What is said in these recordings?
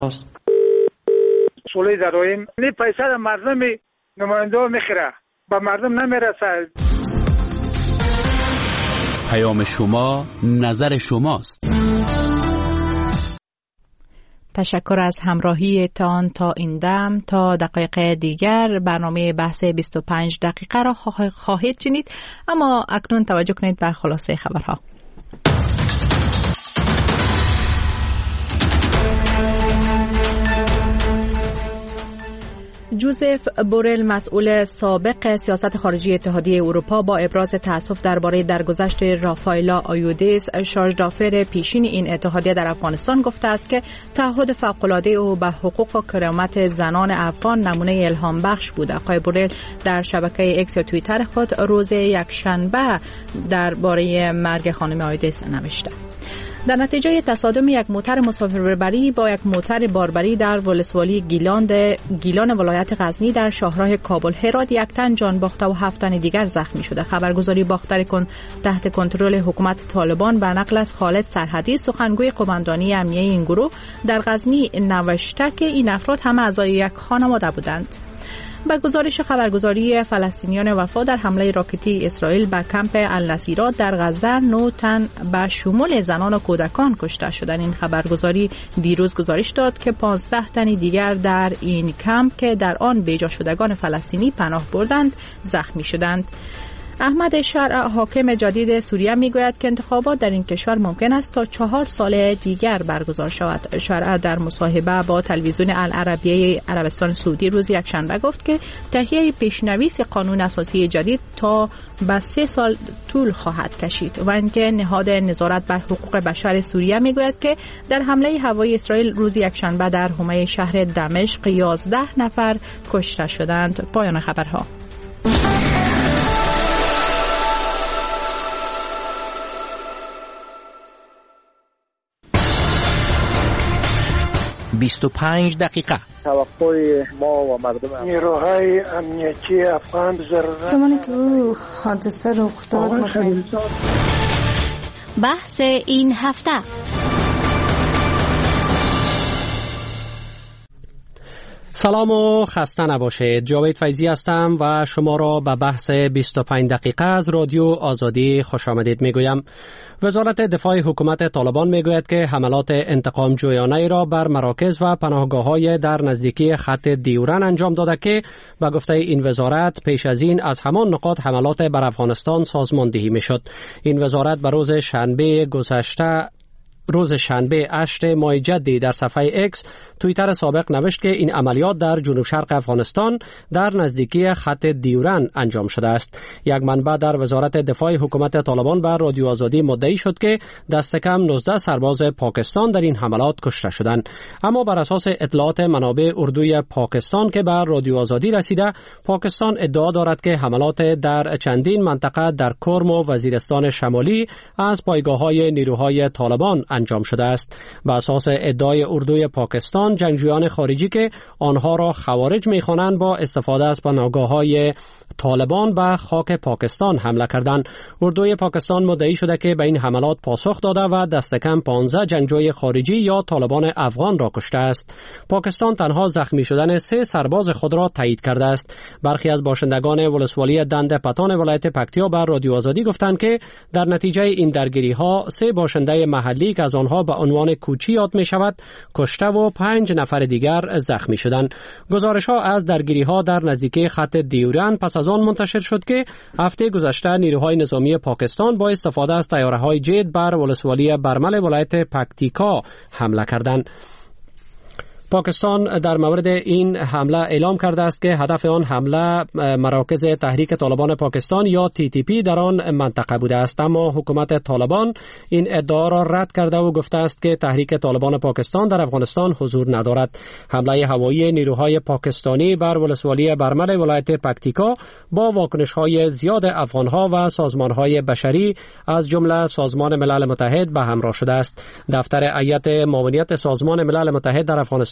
سولی داریم این پیسه در مردم نماینده میخیره با مردم نمیرسه. پیام شما نظر شماست. تشکر از همراهی تان تا این دم. تا دقایق دیگر برنامه بحث 25 دقیقه را خواهید شنید، اما اکنون توجه کنید به خلاصه خبرها. جوزف بورل، مسئول سابق سیاست خارجی اتحادیه اروپا، با ابراز تأسف درباره درگذشت رافائلا آیودیس، شارژ دافر پیشین این اتحادیه در افغانستان، گفته است که تعهد فوق‌العاده او به حقوق و کرامت زنان افغان نمونه الهام بخش بود. آقای بورل در شبکه اکس یا توییتر خود روز یکشنبه درباره مرگ خانم آیودیس نوشته. در نتیجه تصادم یک موتر مسافربری با یک موتر باربری در ولسوالی گیلان ولایت غزنی در شاهراه کابل هرات، یک تن جان باخته و 7 تن دیگر زخمی شده. خبرگزاری باختر تحت کنترل حکومت طالبان به نقل از خالد سرحدی، سخنگوی قماندانی امنیه این گروه، در غزنی نوشته که این افراد همه اعضای یک خانواده بودند. با گزارش خبرگزاری فلسطینیان وفا در حمله راکتی اسرائیل به کمپ النصیرات در غزه 9 تن به شمول زنان و کودکان کشته شدند. این خبرگزاری دیروز گزارش داد که 15 تن دیگر در این کمپ که در آن بیجا شدگان فلسطینی پناه بردند زخمی شدند. احمد شرع، حاکم جدید سوریه، میگوید که انتخابات در این کشور ممکن است تا 4 سال دیگر برگزار شود. شرع در مصاحبه با تلویزیون العربیه عربستان سعودی روز یکشنبه گفت که تهیه پیشنویس قانون اساسی جدید تا به 3 سال طول خواهد کشید و اینکه نهاد نظارت بر حقوق بشر سوریه میگوید که در حمله هوایی اسرائیل روز یکشنبه در حومه شهر دمشق 11 نفر کشته شدند. پایان خبرها. «25 دقیقه». توقع ما و مردم نیروهای امنیتی افغان زمانی که او حادثه رخ داد بحث این هفته. سلام و خسته نباشید. جاوید فیضی هستم و شما را به بحث 25 دقیقه از رادیو آزادی خوش آمدید میگویم. وزارت دفاع حکومت طالبان میگوید که حملات انتقام جویانه را بر مراکز و پناهگاه‌های در نزدیکی خط دیورن انجام داده که به گفته این وزارت پیش از این از همان نقاط حملات بر افغانستان سازماندهی میشد. این وزارت به روز شنبه 8 ماه جدی در صفحه اکس توییتر سابق نوشت که این عملیات در جنوب شرق افغانستان در نزدیکی خط دیورن انجام شده است. یک منبع در وزارت دفاع حکومت طالبان بر رادیو آزادی مدعی شد که دست کم 19 سرباز پاکستان در این حملات کشته شدند، اما بر اساس اطلاعات منابع اردوی پاکستان که بر رادیو آزادی رسیده، پاکستان ادعا دارد که حملات در چندین منطقه در کرم و وزیرستان شمالی از پایگاه‌های نیروهای طالبان انجام شده است. به اساس ادعای اردوی پاکستان، جنگجویان خارجی که آنها را خوارج می‌خوانند با استفاده از پناهگاه‌های طالبان به خاک پاکستان حمله کردند. اردوی پاکستان مدعی شده که به این حملات پاسخ داده و دست کم 15 جنگجوی خارجی یا طالبان افغان را کشته است. پاکستان تنها زخمی شدن 3 سرباز خود را تایید کرده است. برخی از باشندگان ولسوالی دنده پتان ولایت پکتیا بر رادیو آزادی گفتند که در نتیجه این درگیری‌ها 3 باشنده محلی که از آنها به عنوان کوچی یاد می‌شود کشته و 5 نفر دیگر زخمی شدند. گزارش‌ها از درگیری‌ها در نزدیکی خط دیورن پس از آن منتشر شد که هفته گذشته نیروهای نظامی پاکستان با استفاده از طیاره‌های جت بر ولسوالی برمل ولایت پکتیکا حمله کردند. پاکستان در مورد این حمله اعلام کرده است که هدف آن حمله مراکز تحریک طالبان پاکستان یا TTP در آن منطقه بوده است، اما حکومت طالبان این ادعا را رد کرده و گفته است که تحریک طالبان پاکستان در افغانستان حضور ندارد. حمله هوایی نیروهای پاکستانی بر ولسوالی برمل ولایت پکتیکا با واکنش‌های زیاد افغان‌ها و سازمان‌های بشری از جمله سازمان ملل متحد به همراه شده است. دفتر هیئت معاونیت سازمان ملل متحد در افغانستان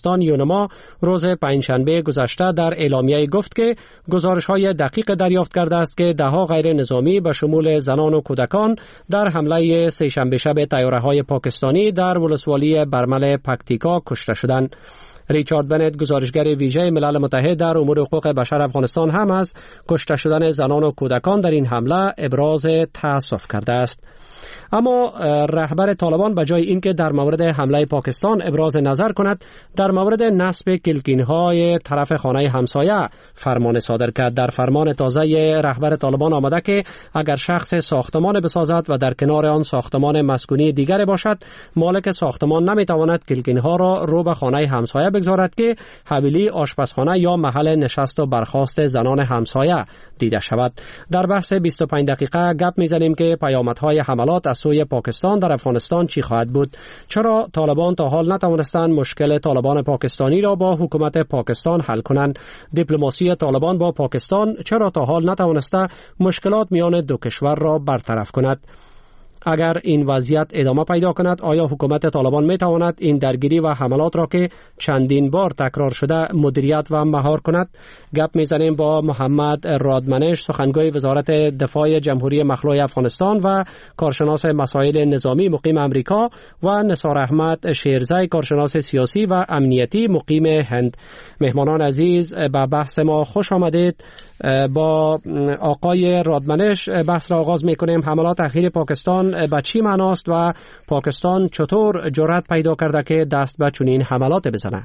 افغانستان یونما روز پنجشنبه گذشته در اعلامیه گفت که گزارش‌های دقیق دریافت کرده است که ده‌ها غیر نظامی به شمول زنان و کودکان در حمله سه‌شنبه شب طیاره‌های پاکستانی در ولسوالی برمل پکتیکا کشته شدند. ریچارد بنت گزارشگر ویژه ملل متحد در امور حقوق بشر افغانستان هم از کشته شدن زنان و کودکان در این حمله ابراز تأسف کرده است. اما رهبر طالبان به جای اینکه در مورد حمله پاکستان ابراز نظر کند، در مورد نصب کلکین‌های طرف خانه همسایه فرمان صادر کرد. در فرمان تازه رهبر طالبان آمده که اگر شخص ساختمان بسازد و در کنار آن ساختمان مسکونی دیگر باشد، مالک ساختمان نمیتواند کلکین‌ها را رو به خانه همسایه بگذارد که حویلی، آشپزخانه یا محل نشست و برخاست زنان همسایه دیده شود. در بحث 25 دقیقه گپ میزنیم که پیامدهای حملات از سوی پاکستان در افغانستان چی خواهد بود؟ چرا طالبان تا حال نتوانستند مشکل طالبان پاکستانی را با حکومت پاکستان حل کنند؟ دیپلماسی طالبان با پاکستان چرا تا حال نتوانسته مشکلات میان دو کشور را برطرف کند؟ اگر این وضعیت ادامه پیدا کند، آیا حکومت طالبان می تواند این درگیری و حملات را که چندین بار تکرار شده مدیریت و مهار کند؟ گپ میزنیم با محمد رادمنش، سخنگوی وزارت دفاع جمهوری مخلوع افغانستان و کارشناس مسائل نظامی مقیم امریکا، و نثار احمد شیرزی، کارشناس سیاسی و امنیتی مقیم هند. مهمانان عزیز، به بحث ما خوش آمدید. با آقای رادمنش بحث را آغاز میکنیم. حملات اخیر پاکستان به چی معناست و پاکستان چطور جرأت پیدا کرده که دست به چنین حملات بزنه؟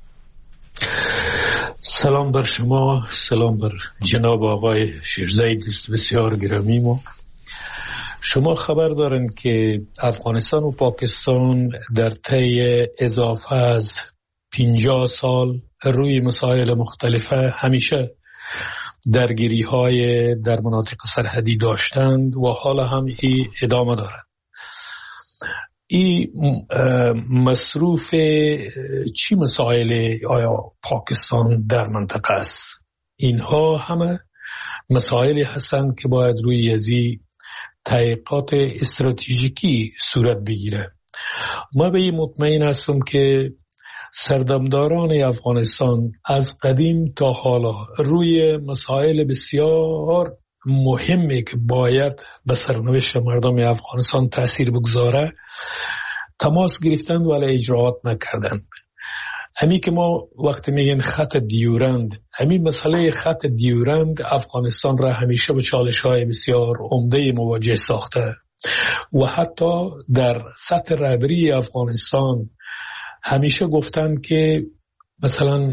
سلام بر شما، سلام بر جناب آقای شیرزی، دوست بسیار گرامی ما. شما خبر دارن که افغانستان و پاکستان در طی اضافه از 50 سال روی مسائل مختلفه همیشه درگیری های در مناطق سرحدی داشتند و حالا هم ای ادامه دارد. این مصروف چی مسائل آیا پاکستان در منطقه است؟ اینها همه مسائلی هستند که باید روی ازی تحقیقات استراتژیکی صورت بگیره. ما به این مطمئن هستم که سردمداران افغانستان از قدیم تا حالا روی مسائل بسیار مهمی که باید به سرنوشت مردم افغانستان تأثیر بگذاره تماس گرفتند ولی اجراات نکردند. همین که ما وقتی میگن خط دیورند، همین مسئله خط دیورند افغانستان را همیشه به چالش‌های بسیار عمده مواجه ساخته و حتی در سطح رهبری افغانستان همیشه گفتن که مثلا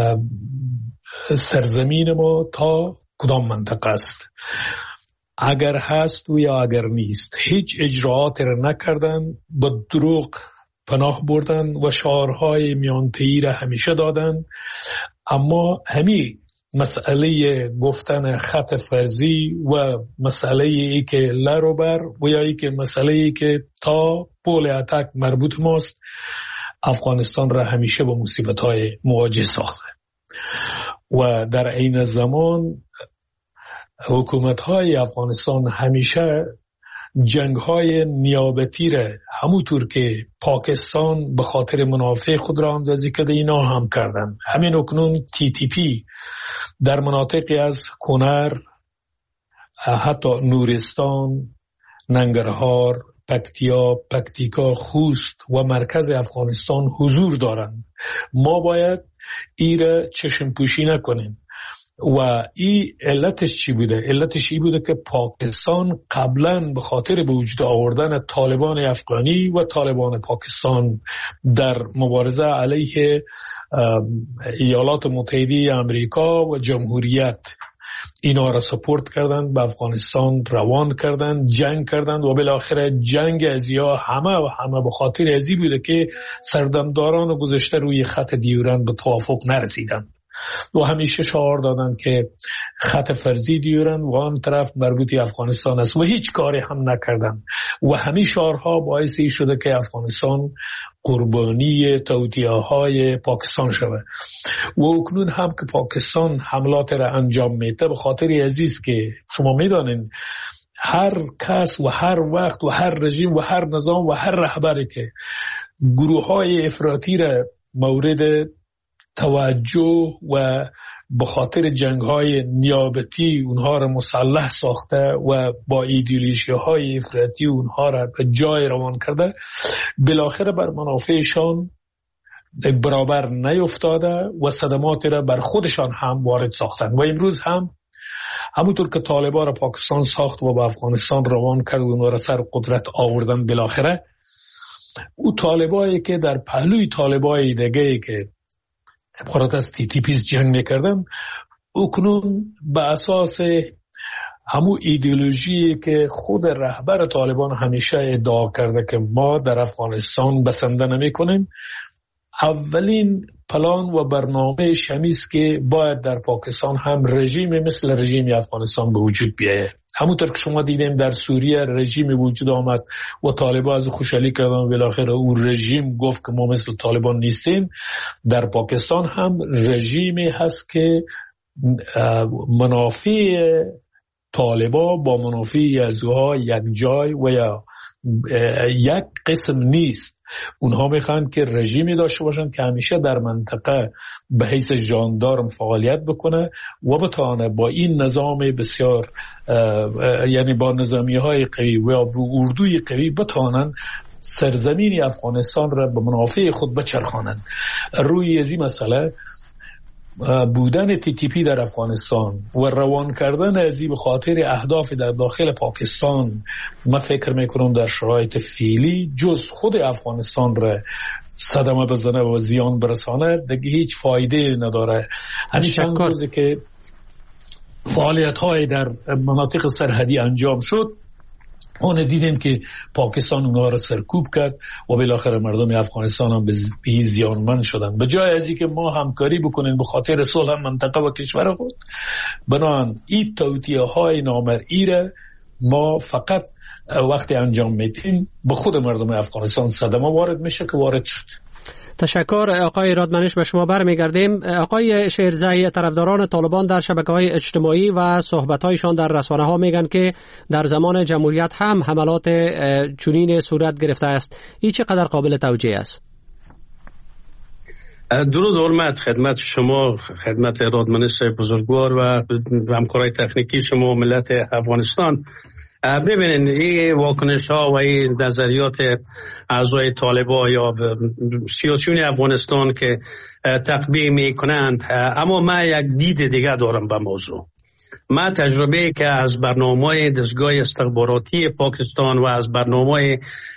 سرزمین ما تا کدام منطقه است، اگر هست و یا اگر نیست. هیچ اجراعات را نکردن، با دروغ پناه بردن و شعارهای میانتهی را همیشه دادن. اما همین مسئله گفتن خط فرضی و مسئله ای که لروبر و یا ای که مسئله ای که تا پول اتک مربوط ماست، افغانستان را همیشه با مصیبت‌های مواجه ساخته و در این زمان حکومت‌های افغانستان همیشه جنگ‌های نیابتی را همونطور که پاکستان به خاطر منافع خود را اندازی کرده اینا هم کردن. همین اکنون TTP در مناطقی از کنر، حتی نورستان، ننگرهار، پکتیکا، خوست و مرکز افغانستان حضور دارند. ما باید ایره چشم پوشی نکنیم. و این علتش چی بوده؟ علتش این بوده که پاکستان قبلا به خاطر به وجود آوردن طالبان افغانی و طالبان پاکستان در مبارزه علیه ایالات متحده آمریکا و جمهوریت اینا را سپورت کردند، به افغانستان روان کردند، جنگ کردند و بالاخره جنگ ازیا همه به خاطر ازی بوده که سردمداران گذشته روی خط دیورند به توافق نرسیدند و همیشه شعار دادند که خط فرضی دیورند و آن طرف مربوطی افغانستان است و هیچ کاری هم نکردند و همین شعارها باعث شده که افغانستان قربانی توطئه‌های پاکستان شود و اکنون هم که پاکستان حملات را انجام میده به خاطر عزیز که شما میدانید هر کس و هر وقت و هر رژیم و هر نظام و هر رهبری که گروه‌های افراطی را مورد توجه و به خاطر جنگ‌های نیابتی اونها را مسلح ساخته و با ایدئولوژی‌های افراطی اونها را به جای روان کرده، بالاخره بر منافعشان برابر نیفتاده و صدماتی را بر خودشان هم وارد ساختن. و امروز هم همونطور که طالبان را پاکستان ساخت و به افغانستان روان کرد و اونها را سر قدرت آوردن، بالاخره او طالبایی که در پهلوی طالبای دیگه‌ای که عبارت از TTP جنگ میکردن، او کنون به اساس همون ایدئولوژی که خود رهبر طالبان همیشه ادعا کرده که ما در افغانستان بسنده نمی کنیم، اولین پلان و برنامه شمیس که باید در پاکستان هم رژیم مثل رژیم افغانستان به وجود بیایه. همونطور که شما دیدیم در سوریه رژیم وجود آمد و طالبان از خوشحالی کردن و بالاخره او رژیم گفت که ما مثل طالبان نیستیم. در پاکستان هم رژیمی هست که منافع طالبان با منافع یزدها یک جای و یا یک قسم نیست. اونها میخوان که رژیمی داشته باشن که همیشه در منطقه به حیث ژاندارم فعالیت بکنه و بتانه با این نظام بسیار یعنی با نظامی های قوی و اردوی قوی بتانن سرزمین افغانستان را به منافع خود بچرخانند. روی از این مسئله بودن TTP در افغانستان و روان کردن ازی به خاطر اهداف در داخل پاکستان، من فکر میکنم در شرایط فعلی جز خود افغانستان را صدمه بزنه و زیان برسانه دیگه هیچ فایده نداره. همین چند روزی که فعالیت های در مناطق سرحدی انجام شد، اون دیدیم که پاکستان اونها را سرکوب کرد و بالاخره مردم افغانستان هم به زیانمند شدن. به جای از اینکه ما همکاری بکنیم به خاطر صلح منطقه و کشور خود، بنابراین این توطئه های نامرئی را ما فقط وقتی انجام میدیم به خود مردم افغانستان صدمه وارد میشه که وارد شد. تشکر آقای رادمنش. به شما برمیگردیم. آقای شیرزی، طرفداران طالبان در شبکه‌های اجتماعی و صحبت‌هایشان در رسانه‌ها میگن که در زمان جمهوریت هم حملات چنین صورت گرفته است. این چقدر قابل توجیه است؟ درود و حرمت خدمت شما، خدمت رادمنش بزرگوار و همکارای تکنیکی شما و ملت افغانستان. ببینید این واکنش ها و این نظریات اعضای طالبان یا سیاسیون افغانستان که تقبیح میکنند، اما من یک دید دیگه دارم به موضوع. من تجربه که از برنامه دستگاه استخباراتی پاکستان و از برنامه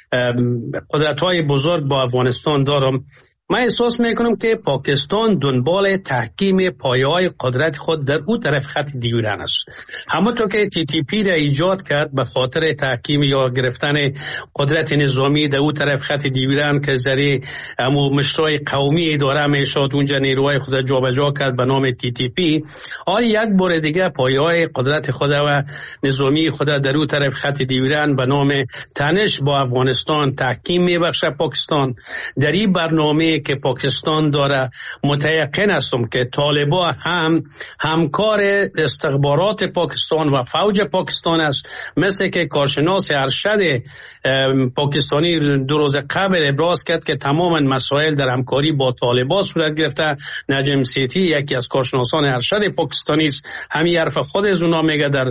قدرت‌های بزرگ با افغانستان دارم، من احساس میکنم که پاکستان دنبال تحکیم پایه‌های قدرت خود در او طرف خط دیورن است. همونطور که TTP را ایجاد کرد به خاطر تحکیم یا گرفتن قدرت نظامی در او طرف خط دیورن که ذریعه مشروع قومی اداره میشد، اونجا نیروهای خود جابجا کرد به نام TTP. آن یک بار دیگه پایه‌های قدرت خود و نظامی خود در او طرف خط دیورن به نام تنش با افغانستان تحکیم میبخشه پاکستان. در این برنامه که پاکستان داره متیقن هستم که طالبان هم همکار استخبارات پاکستان و فوج پاکستان است، مثل که کارشناس ارشد پاکستانی 2 روز قبل ابراز کرد که تماما مسائل در همکاری با طالبان صورت گرفته. نجم سیتی یکی از کارشناسان ارشد پاکستانی است، همین حرف خود از اونا میگه. در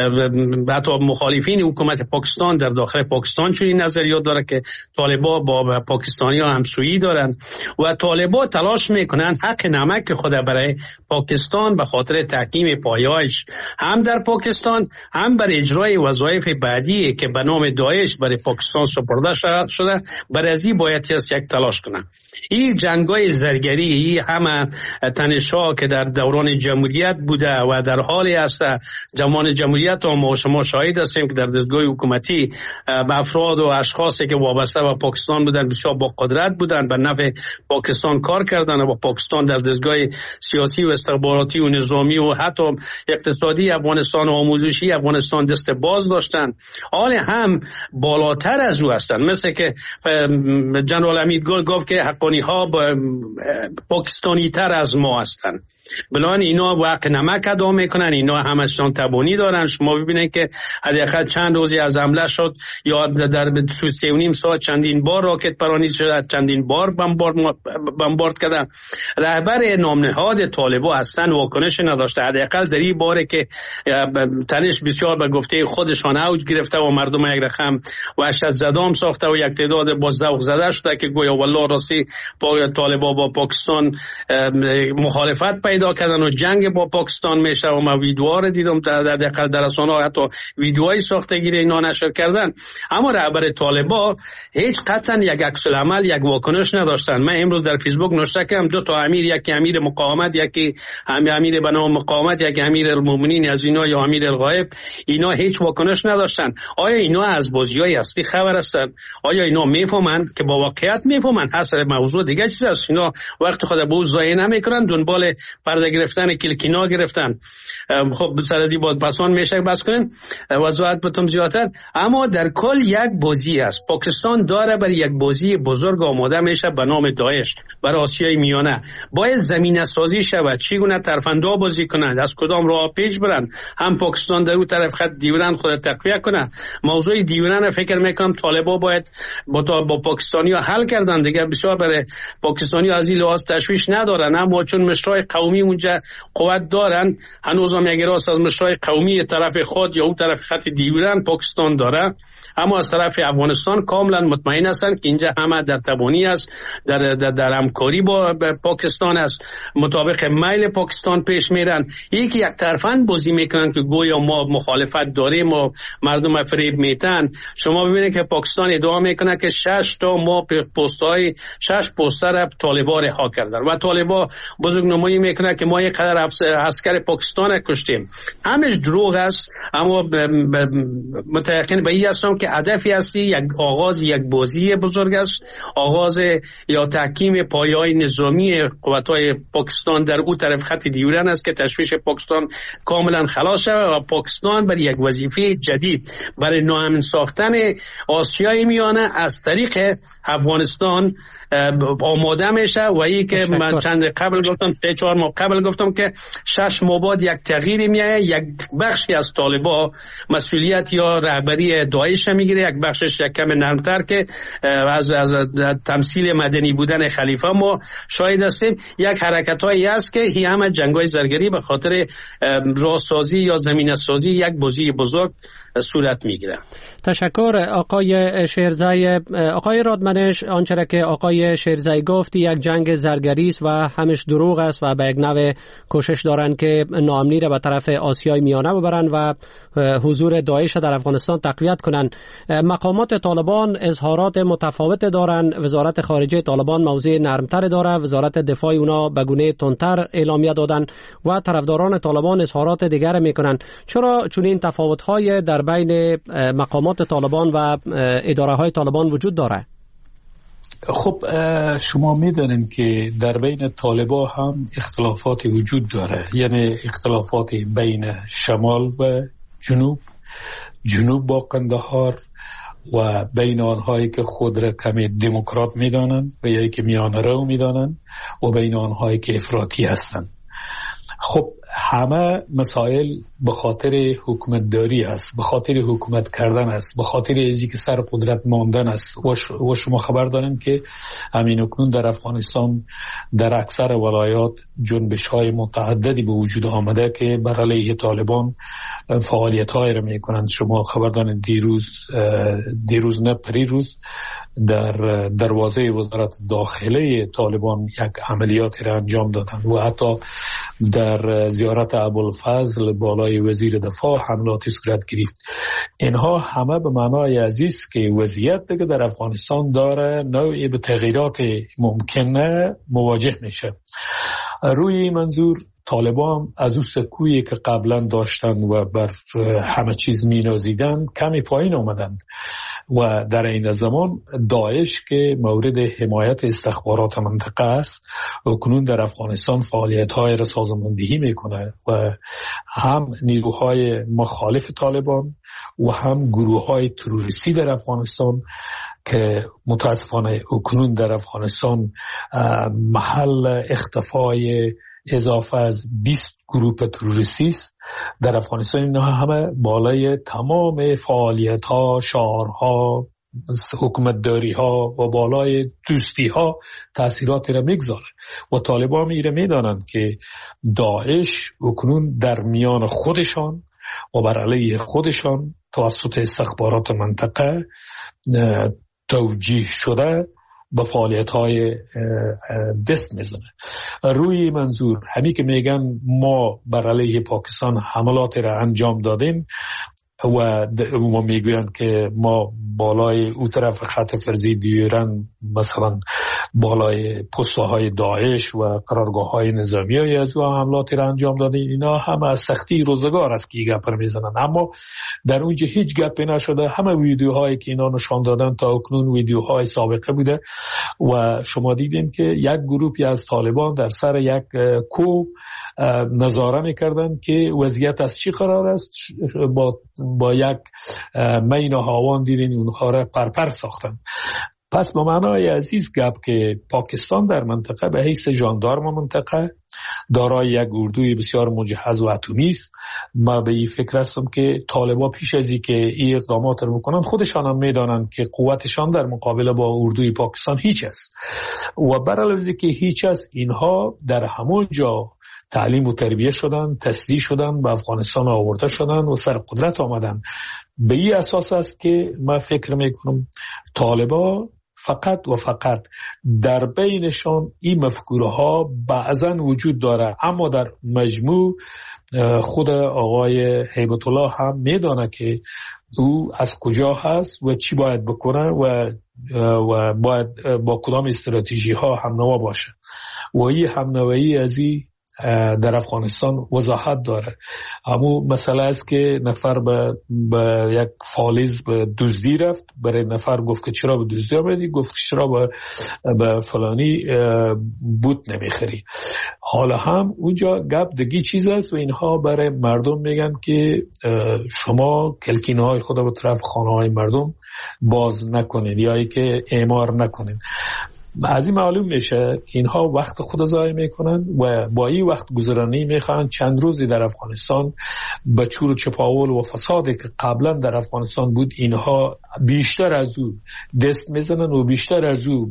حتی مخالفین حکومت پاکستان در داخل پاکستان چنین نظریات داره که طالبان با پاکستانی ها همسویی دارن و طالبان تلاش میکنن حق نمک خود برای پاکستان به خاطر تحکیم پایه‌اش هم در پاکستان هم بر اجرای وظایف بعدی که به نام داعش برای پاکستان سپرده شده، برای از این باید یک تلاش کنن. این جنگ‌های زرگری، همه تنش‌ها که در دوران جمهوریت بوده و در حالی است زمان جمهوریت ما شما شاهد هستیم که در دستگاه حکومتی به افراد و اشخاصی که وابسته به پاکستان بودن بسیار با قدرت بودن، به نفع پاکستان کار کردن و با پاکستان در دستگاه سیاسی و استخباراتی و نظامی و حتی اقتصادی افغانستان و آموزشی افغانستان دست باز داشتن. حال هم بالاتر از او هستند، مثل که جنرال حمیدگل گفت که حقانی ها پاکستانی تر از ما هستند. بلان اینا واقع نمک ادا میکنن، اینا همشون تبانی دارن. شما ببینید که حداقل چند روزی از حمله شد یا در 3.5 ساعت چندین بار راکت پرانی شد، چندین بار بمباران بمبارد کردن. رهبر نامنهاد طالبان اصلا واکنش نداشته، حداقل در این باره که تنش بسیار به گفته خودشان اوج گرفته و مردم یک رقم وحشت زدام ساخته و یک تعداد با ذوق زده شده که گویا والله راستی طالبان با پاکستان مخالفت پیدا کردن و جنگ با پاکستان میشه و ما ویدیوها رو دیدم در رسانه‌ها حتی ویدیوهای ساختگی اینا نشر کردن. اما رهبر طالبان هیچ قطعا یک عکس العمل یک واکنش نداشتن. من امروز در فیسبوک نوشته کردم دو تا امیر، یکی امیر مقاومت، یکی امیر به نام مقاومت، یکی امیر المؤمنین از اینا یا امیر الغایب، اینا هیچ واکنش نداشتن. آیا اینا از بازی‌های اصلی خبر هستند؟ آیا اینا میفهمن که با واقعیت میفهمن؟ اصل موضوع دیگه چیز است. اینا وقت خود به ضایع نمیکنن، دنبال پرده گرفتن کلکینا گرفتن. خب سر از این بود پسان میشه بس کنین وضاحت بتم زیادتر. اما در کل یک بازی است. پاکستان داره بر یک بازی بزرگ آماده میشه به نام داعش بر آسیای میانه. باید زمینه سازی شود، چگونه ترفندا بازی کنند، از کدام راه پیش برند. هم پاکستان در اون طرف خط دیورند خود تقویه کنه. موضوع دیورند فکر میکنم طالبان باید با پاکستانی‌ها حل کردن دیگه. بسیار برای پاکستانی‌ها از این لحاظ تشویش ندارن، اما چون مشرای قومی اونجا قوت دارن، هنوز هم یک راست از مشرای قومی طرف خود یا اون طرف خط دیورند پاکستان داره. اما از طرف افغانستان کاملا مطمئن هستند که اینجا همه در تبانی است، در همکاری با پاکستان است، مطابق میل پاکستان پیش میرن. یک طرفاً بازی میکنن که گویا ما مخالفت داریم و مردم فریب میتن. شما ببینید که پاکستان ادعا میکنه که 6 تا ما پست‌های 6 پوستر طالبان رها کردن و طالبان بزرگنمایی میکنه که ما یک قدر عسکر پاکستان کشتیم. همش دروغ است. اما متأکد به این هستم که هدفی هستی یک آغاز یک بازی بزرگ است، آغاز یا تحکیم پایه‌های نظامی قوت‌های پاکستان در اون طرف خط دیورند است که تشویش پاکستان کاملا خلاص شود و پاکستان بر یک وظیفه جدید برای ناامن ساختن آسیای میانه از طریق افغانستان آماده میشه. و این که من چند قبل گفتم 3-4 ماه قبل گفتم که 6 ماه بعد یک تغییری میاد، یک بخشی از طالبان مسئولیت یا رهبری داعش میگیره، یک بخشش یک کم نرمتر که از تمثیل مدنی بودن خلیفه ما شاهد هستیم. یک حرکتایی است که هی همه جنگ‌های زرگری به خاطر راهسازی یا زمینه سازی یک بازی بزرگ صورت میگیره. تشکر آقای شیرزای. آقای رادمنش، آنچه که آقای شیرزای گفت یک جنگ زرگری است و همش دروغ است و به یک نوع کوشش دارن که ناامنی را به طرف آسیای میانه ببرن و حضور داعش در افغانستان تقویت کنن. مقامات طالبان اظهارات متفاوت دارن. وزارت خارجه طالبان موضع نرمتر داره، وزارت دفاع اونا به گونه تندتر اعلامیه دادن و طرفداران طالبان اظهارات دیگر میکنن. چرا چنین تفاوت‌های در بین مقامات طالبان و اداره‌های طالبان وجود داره؟ خب شما میدانید که در بین طالبان هم اختلافات وجود داره، یعنی اختلافات بین شمال و جنوب با قندهار و بین آنهایی که خود را کمی دموکرات میدانند و یا که میانه رو میدانند و بین آنهایی که افراطی هستند. خب همه مسائل به خاطر حکومتداری است، به خاطر حکومت کردن است، به خاطر ازی که سر قدرت ماندن است. و شما خبر دارین که همین اکنون در افغانستان در اکثر ولایات جنبش‌های متعددی به وجود آمده که بر علیه طالبان فعالیت‌های را می‌کنند. شما خبر دارین دیروز نه پریروز در دروازه وزارت داخله طالبان یک عملیاتی را انجام دادند و حتی در زیارت ابوالفضل بالای وزیر دفاع حملاتی صورت گرفت. اینها همه به معنای عزیز که وضعیت دیگه در افغانستان داره نوعی به تغییرات ممکنه مواجه میشه. روی منظور طالبان از اون سکویی که قبلا داشتن و بر همه چیز مینازیدن کمی پایین آمدند و در این زمان داعش که مورد حمایت استخبارات منطقه است اکنون در افغانستان فعالیت‌های را سازماندهی میکنه و هم نیروهای مخالف طالبان و هم گروه‌های تروریستی در افغانستان که متاسفانه اکنون در افغانستان محل اختفای اضافه از 20 گروه تروریستی است در افغانستان. اینها همه بالای تمام فعالیت‌ها، شعارها حکومتداری ها و بالای دوستی ها تاثیراتی را میگذاره و طالبان میره میدانند که داعش اکنون در میان خودشان و بر علیه خودشان توسط استخبارات منطقه توجیه شده به فعالیت های دست میزنه. روی منظور همین که میگن ما بر علیه پاکستان حملات را انجام دادیم و ما میگویند که ما بالای او طرف خط فرضی دیورن مثلا بالای پست‌های داعش و قرارگاه‌های نظامی از او حملاتی را انجام دادیم، اینا همه از سختی روزگار است که گپ میزنن، اما در اونجا هیچ گپی نشده. همه ویدیوهایی که اینا نشان دادن تا اکنون ویدیوهای سابقه بوده و شما دیدین که یک گروهی از طالبان در سر یک کوه نظاره میکردن که وضعیت از چی قرار است. با یک مین و هاوان دیدین اونها را پرپر ساختن. پس به معنای عزیز گپ که پاکستان در منطقه به حیث ژاندارم منطقه دارای یک اردوی بسیار مجهز و اتمی است. ما به این فکر هستم که طالبان پیش از این که این اقدامات رو میکنن خودشان هم میدانند که قوتشان در مقابله با اردوی پاکستان هیچ است و بر علاوه که هیچ است، اینها در همون جا تعلیم و تربیه شدن، تسلیح شدن، به افغانستان آورده شدن و سر قدرت آمدن. به این اساس است که من فکر میکنم طالبان فقط و فقط در بینشان این مفکوره ها بعضا وجود داره، اما در مجموع خود آقای هیبت الله هم میدانه که او از کجا هست و چی باید بکنه و باید با کدام استراتژی ها همنوا باشه و این همنوایی از این در افغانستان وضاحت داره. همون مسئله است که نفر به یک فالز به دزدی رفت، برای نفر گفت که چرا به دزدی آمدی، گفت چرا به فلانی بوت نمیخری. حالا هم اونجا گپ دگی چیز است و اینها برای مردم میگن که شما کلکینه های خدا به طرف خانه های مردم باز نکنین یا ای که اعمار نکنین. از این معلوم میشه که اینها وقت خود ضایع میکنن و با این وقت گذرانی میخوان چند روزی در افغانستان به چور و چپاول و فسادی که قبلا در افغانستان بود اینها بیشتر از او دست میزنن و بیشتر از او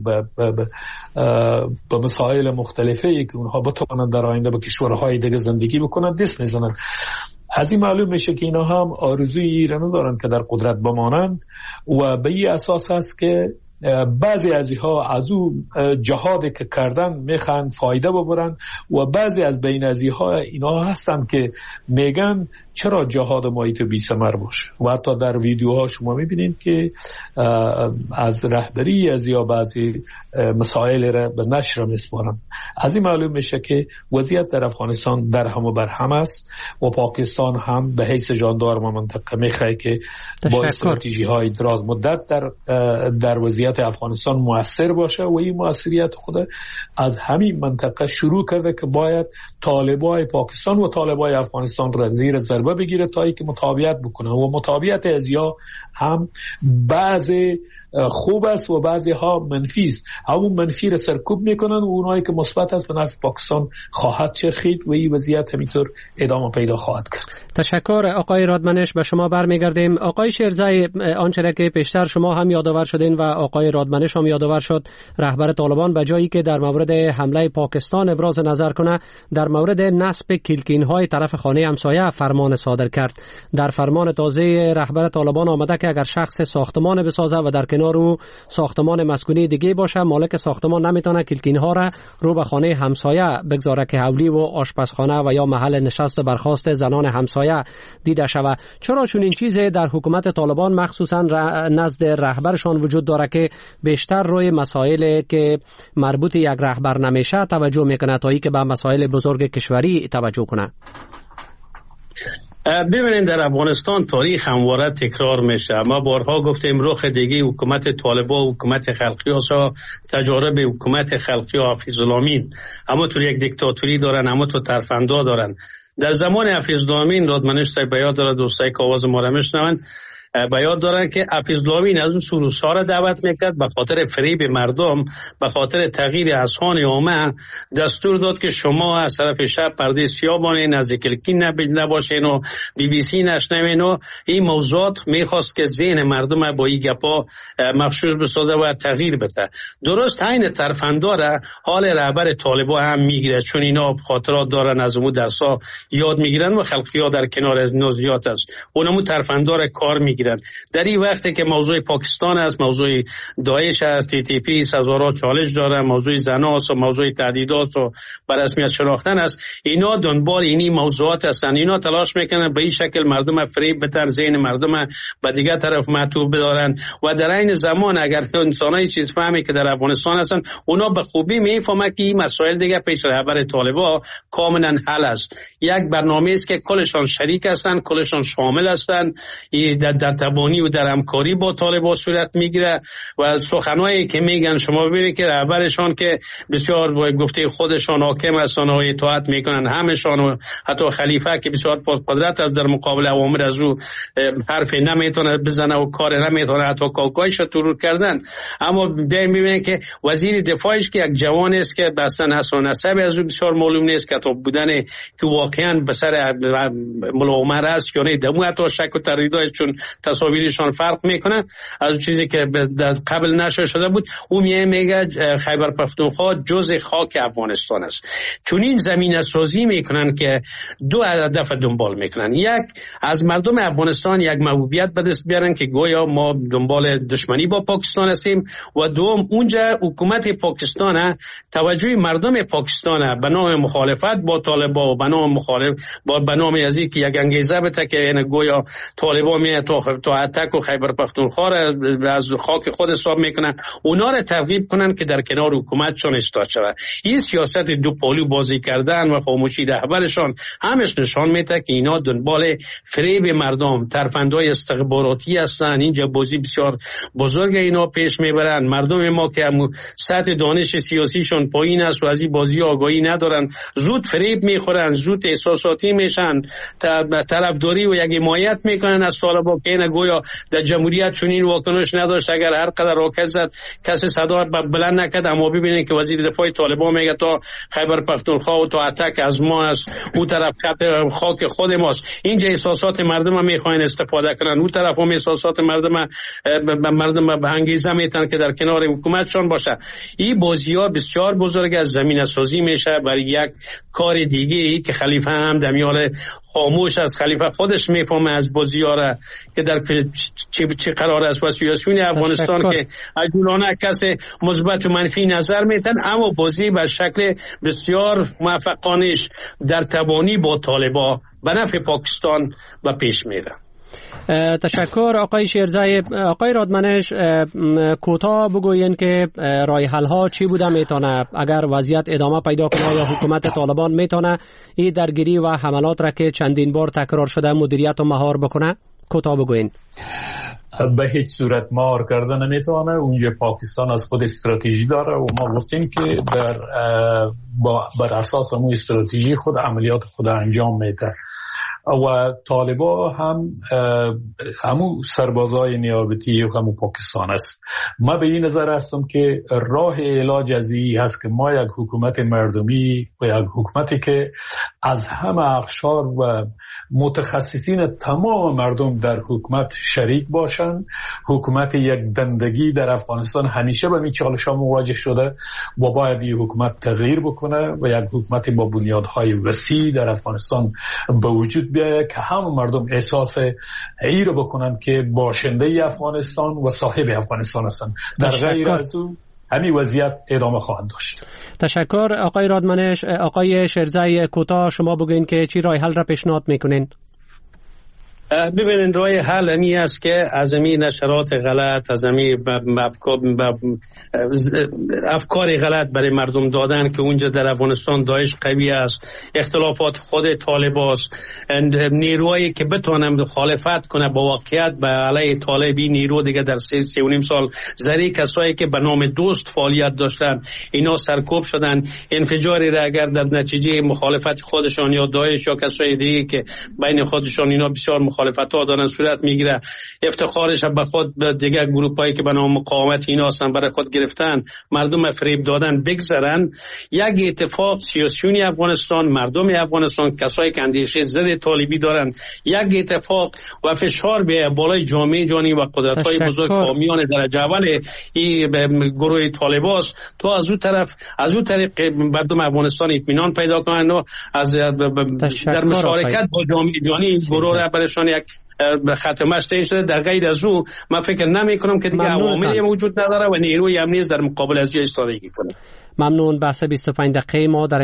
به مسائل مختلفه که اونها بتوانند در آینده به کشورهای دیگه زندگی بکنن دست میزنن. از این معلوم میشه که اینا هم آرزوی ایران دارن که در قدرت بمانند و به این اساس است که بعضی از اینها از او جهادی که کردن میخوان فایده ببرن و بعضی از بین از اینها هستن که میگن چرا جهاد مایت بی ثمر باشه و حتی در ویدیوها شما میبینید که از رهبری از یا بعضی مسائل را به نشر میسپارن. از این معلوم میشه که وضعیت در افغانستان در هم و بر هم است و پاکستان هم به حیث ژاندارم منطقه میخواد که با استراتژی های دراز مدت در وضعیت افغانستان مؤثر باشه و این مؤثریت خود از همین منطقه شروع کرده که باید طالبای پاکستان و طالبای افغانستان را زیر ضربه بگیره تا اینکه مطابقت بکنه و مطابقت ازیا هم بعضی خوب است و بعضی ها منفی است. همون منفی را سرکوب میکنن و اونایی که مثبت است به نفع پاکستان خواهد چرخید و این وضعیت همینطور ادامه پیدا خواهد کرد. تشکر آقای رادمنش. به شما برمیگردیم. آقای شیرزای، آنچه که پیشتر شما هم یادآور شدین و آقای رادمنش هم یادآور شد، رهبر طالبان به جایی که در مورد حمله پاکستان ابراز نظر کنه، در مورد نصب کلکین‌های طرف خانه همسایه فرمان صادر کرد. در فرمان تازه رهبر طالبان آمده که اگر شخص ساختمان بسازه و در کنار او ساختمان مسکونی دیگه باشه، مالک ساختمان نمیتونه کلکین‌ها را رو به خانه همسایه بگذاره که حولی و آشپزخانه و یا محل نشست و برخاست زنان همسایه دیده شود. چرا چون این چیزی در حکومت طالبان مخصوصا نزد رهبرشان وجود داره که بیشتر روی مسائلی که مربوط یک رهبر نمیشه توجه میکنه تا اینکه به مسائل بزرگ کشوری توجه کنه؟ ببینید در افغانستان تاریخ همواره تکرار میشه. ما بارها گفتیم رخ دیگه حکومت طالبان و حکومت خلقی ها تجارب حکومت خلقی ها حفیظ الامین اما تو یک دیکتاتوری دارن، اما تو ترفندا دارن. در زمان حفیظ الامین رادمنش صاحب بیاد داره، دوستای که آواز ما را میشنون، به یاد دارن که حفیظ‌الله از اون سروس‌ها را دعوت میکرد به خاطر فریب مردم، به خاطر تغییر اذهان عامه دستور داد که شما از طرف شب پرده سیاه بانید، نزدیک کلکین نباشین و BBC نشنوین و این موضوعات میخواست که ذهن مردم با این گپا مغشوش بسازه و تغییر بده. درست این ترفنداره حال رهبر طالبان هم میگیره، چون اینا خاطرات دارن از اون درسا یاد میگیرن و خلقیات در کنار از نوزیات است، اونمو ترفندار کار میگیرن. در این وقتی که موضوع پاکستان است، موضوع داعش است، TTP سزارا چالش داره، موضوع زناست و موضوع تهدیدات و بر رسمیت شناختن است، اینا دنبال اینی موضوعات هستن. اینا تلاش میکنن به این شکل مردم فریب بتن، ذهن مردم به دیگه طرف معطوف بدارن و در این زمان اگر انسانای چیز فهمی که در افغانستان هستن، اونا به خوبی میفهمن که این مسائل دیگه پیش رهبر طالبان کاملا حل است. یک برنامه است که کلشان شریک هستن، کلشان شامل هستن، در تبانی و در همکاری با طالبان صورت میگیره و سخنایی که میگن شما ببینید که رهبرشان که بسیار گفته خودشان حاکم هستن و اطاعت میکنن همشان و حتی خلیفه که بسیار قدرت از در مقابل اوامر از او حرف نمیتونه بزنه و کار نمیتونه، حتی کاکایش ترور کردن. اما میبینید که وزیر دفاعش که یک جوان است که اصلا نسل و نسب از او بسیار معلوم نیست که تو بودن که واقعا به سر ملا عمر است یا نه، دمو حتی شک و تردید چون تصاویرشان فرق میکنه از چیزی که قبل نشر شده بود. او میگه خیبر پختونخوا جزء خاک افغانستان است. چون این زمینه سازی میکنن که دو هدف دنبال میکنن. یک، از مردم افغانستان یک محبوبیت به دست بیارن که گویا ما دنبال دشمنی با پاکستان هستیم و دوم اونجا حکومت پاکستان توجه مردم پاکستان به نام مخالفت با طالبان و به نام از اینکه یک انگیزه بده که این گویا طالبان می تو اتک و خیبر پختونخوا را از خاک خود حساب میکنن، اونا را ترغیب کنن که در کنار حکومتشون استاد شود. این سیاست دو پالو بازی کردن و خاموشی رهبرشان همش نشان میده که اینا دنبال فریب مردم، ترفندهای استخباراتی هستن. اینجا بازی بسیار بزرگ اینا پیش میبرن. مردم ما که سطح دانش سیاسیشون پایین است و از این بازی آگاهی ندارن، زود فریب میخورن، زود احساساتی میشن، طرفداری و یک حمایت میکنن از طالبان که این گویا در جمهوریت چنین واکنش نداشت. اگر هر قدر راکت زد کسی صدا بلند نکرد. اما ببینید که وزیر دفاع طالبان میگه تا خیبر پختونخوا و تا اتک از ما است، اون طرف خاک خود ماست. اینجا احساسات مردم میخواین استفاده کنن، اون طرف هم احساسات مردم به انگیزه میتن که در کنار حکومتشان باشه. این بازی‌ها بسیار بزرگ از زمینه سازی میشه برای یک کار دیگه ای که خلیفه هم دمیال خاموش از خلیفه خودش میفهمه از بازی‌ها را که در چه قرار است و سیاسیون افغانستان که عجولانه کسی مثبت و منفی نظر میتن، اما بازی به شکل بسیار موفقانش در تبانی با طالبان به نفع پاکستان و پیش میره. تشکر آقای شیرزای. آقای رادمنش، کوتاه بگوین که راه حل ها چی بوده میتونه اگر وضعیت ادامه پیدا کنه یا حکومت طالبان میتونه این درگیری و حملات را که چندین بار تکرار شده مدیریت و مهار بکنه؟ کوتاه بگوین. به هیچ صورت مهار کردن نمیتونه. اونجا پاکستان از خود استراتژی داره و ما گفتیم که بر اساس اون استراتژی خود عملیات خود انجام میده و طالبان هم همون سربازای نیابتی و همون پاکستان است. ما به این نظر هستم که راه علاج از این هست که ما یک حکومت مردمی و یک حکومتی که از همه اقشار و متخصصین تمام مردم در حکومت شریک باشند. حکومت یک دندگی در افغانستان همیشه به این چالش‌ها مواجه شده و باید این حکومت تغییر بکنه و یک حکومت با بنیادهای وسیع در افغانستان به وجود بیاید که همه مردم احساس ای رو بکنن که باشنده افغانستان و صاحب افغانستان هستند. در غیر از او همین وضعیت ادامه خواهد داشت. تشکر آقای رادمنش. آقای شیرزای، کوتاه شما بگوین که چی راه حل را پیشنهاد میکنین؟ ببینید راه حل همی است که از این نشرات غلط، از این افکار غلط برای مردم دادن که اونجا در افغانستان داعش قوی است، اختلافات خود طالبان است، نیروهایی که بتونن مخالفت کنه با واقعیت به علیه طالبی نیرو دیگه در 3.5 سال زری کسایی که به نام دوست فعالیت داشتن اینا سرکوب شدن. انفجاری را اگر در نتیجه مخالفت خودشان یا داعش یا کسای دیگه که بین خودشان اینا بسیار مخالفت ها دارن صورت میگیره، افتخارش به خود دیگه گروپایی که به نام مقاومت اینا هستن برای خود گرفتن، مردم فریب دادن بگذرن. یک اتفاق سیاسیونی افغانستان، مردم افغانستان، کسایی که اندیشه ضد طالبی دارن، یک اتفاق و فشار به بالای جامعه جهانی و قدرت‌های بزرگ حامیان درجه اول این گروه طالباست تا از اون طریق مردم افغانستان اطمینان پیدا کنند و از در مشارکت با جامعه جهانی گروه را برشان یک ختمش تعیین شده. در غیر از او من فکر نمی کنم که دیگه عواملی موجود نداره و نیروی امنیت در مقابل از ایستادگی کنه. ممنون. بحث 25 دقیقه ما در